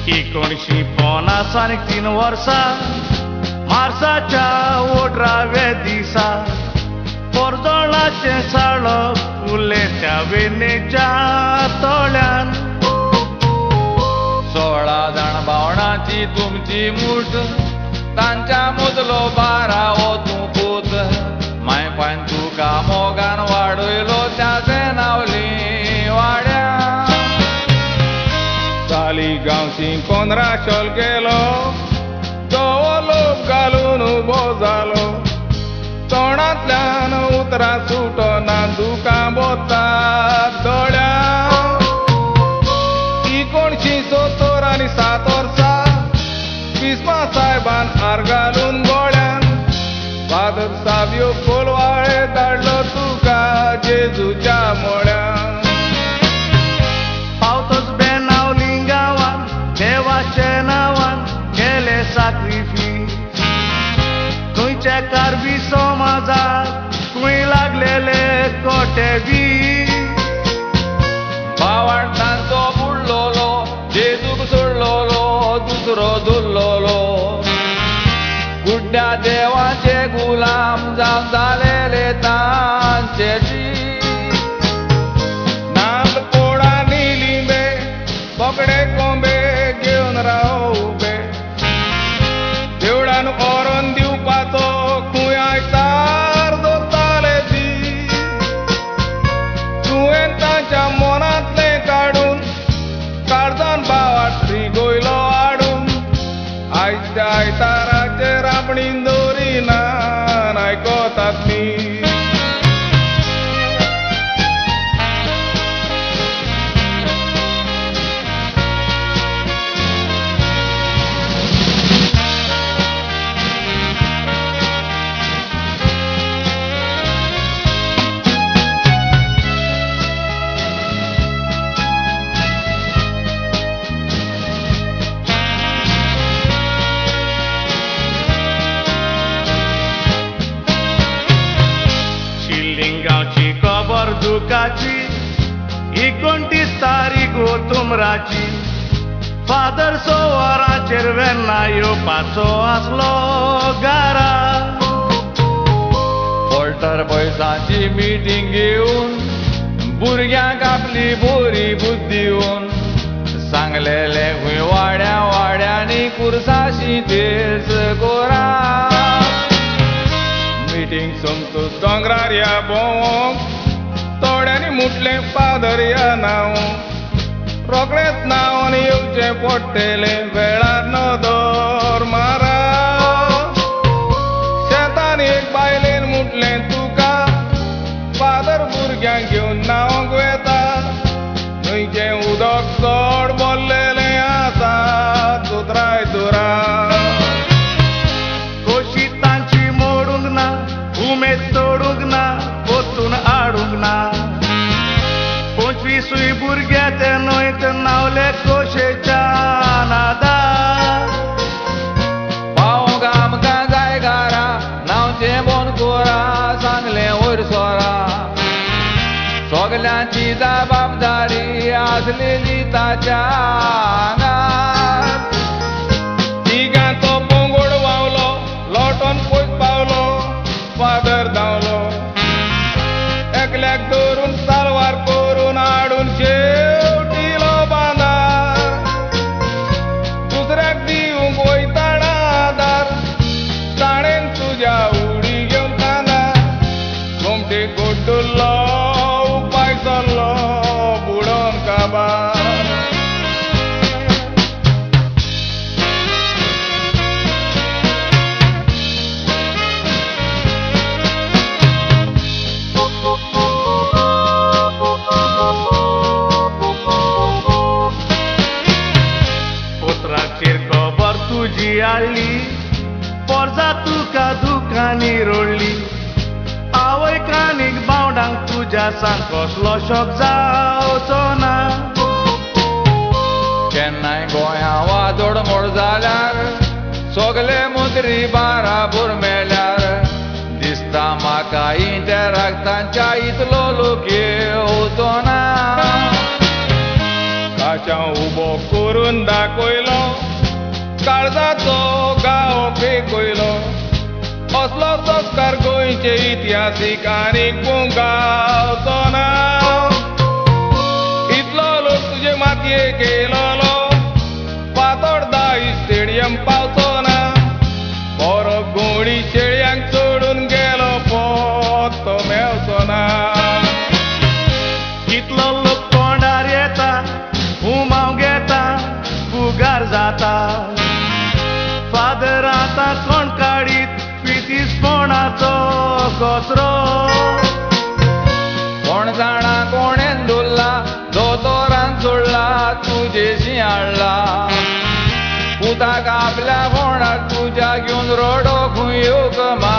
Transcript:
1953 वर्सा मार्साच्या 18व्या दिसा पोरजोळाचे साळप उरले त्या वेनेच्या तळ्यान 16 जाण भावणांची तुमची मूठ तांच्या मदलो 12 तूं पूत माय पान तुका मोगान वाडयलो त्याचे नावली वाड्या साली गांवची 15 शॉल केलो तो लोक घालून उबो जालो तोंडांतल्यान उतरां सुटना तुका बोता दोळ्या 1970 वर्सा पिस्मा साहेबान हार घालून गोळ्यान फादर साबियो कोलवाळे धाडलो तुका जेजूच्या मोळ्यान पावतोच बेनावली गांवान देवाचे नांवान केले साक्रिफीस खंयचे कारबी समाजाक खंय लागलेले कोटे बी भावार्थांचो बुडलोलो जेजूक सोडलोलो दुसरो धुल्लोलो गुड्ड्या देवाचे गुलाम जावन जालेले तांचे नाल पोळा निलिंबे बोकडे कोंबे घेवन राव उबे देवळान ओरोन दिवपाचो खंय आयतार दोताले ती तुवें तांच्या मनांतले काडून काळजान बावाट्री गोयलो हाडून आयच्या आयताराचेर आपणी दवरिना आयकोतात न्ही गांवची खबर दुखाची 29 तारीख तुमराची फादर सोवाराचेर वेन्ना येवपाचो आसलो गारा पोल्टर पयसांची मिटींग घेवन भुरग्यांक आपली बरी बुद्धी दिवन सांगलेले खंय वाड्या वाड्यांनी कुर्साशी तेच गोरा मिटींग सोमतो दोंगरार या भोंवोंक थोड्यांनी मुटलें फादर या नांव रोखडेंच नांवान येवचें पडटलें वेळार नदर मारा शेतान एक बायलेन मुटलें तुका फादर भुरग्यांक घेवन नांवांक वेता न्हंयचें उदक चड भरलेलें आसा सुत्राय दुरा उमेद तोडूंक ना पोतून हाडूंक ना 25 भुरगे ते न्हंयत नावले कोशेच्या नादार पावोंक आमकां जाय गारा नांवचें बोनकोरा सांगलें वयर सोरा सगल्यांची जबाबदारी आसलेली ताच्या आंगार तिगांचो पोंगोड वावलो लोटोन पयस पावलो फादर धांवलो एकल्याक धरून सालवार करून हाडून शेवटिलो बांदार दुसऱ्याक दिवंक वयताना आदार ताणेन तुज्या उडी घेवन कांदार गोमटे गोड्डुल्लो उपाय चल्लो बुडोवन काबार खबर तुजी हाडली पोरजा तुका दुखांनी रोडली आवय कानीक बावडांक तुज्या सांग कसलो शॉक जावचो ना केन्नाय गोंया वादोड मोड जाल्यार सगले मंत्री बाराबोर मेल्यार दिसता म्हाका इंटरॅक्टांच्या इतलो लोक येवचो ना काच्या उबो करून दाखयलो काळजाचो गांव पेकयलो असलो संस्कार गोंयचे इतिहासीक आनीक गांवचो ना इतलो लोक तुजे मातयेक येयलोलो फातोर्डा स्टेडियम पावचो ना बरो गोंडी शेळयांक सोडून गेलो पोत मेवचो ना कितलो लोक तोंडार येता उमाव घेता फुगार जाता फादर आतां कोण काडीत पितीसपणाचो कचरो कोण जाणा कोणें दवरला दोतोरान सोडला तुजेशी हाडला पुताक आपल्या फोंडाक तुज्या घेवन रोडो खंय येवक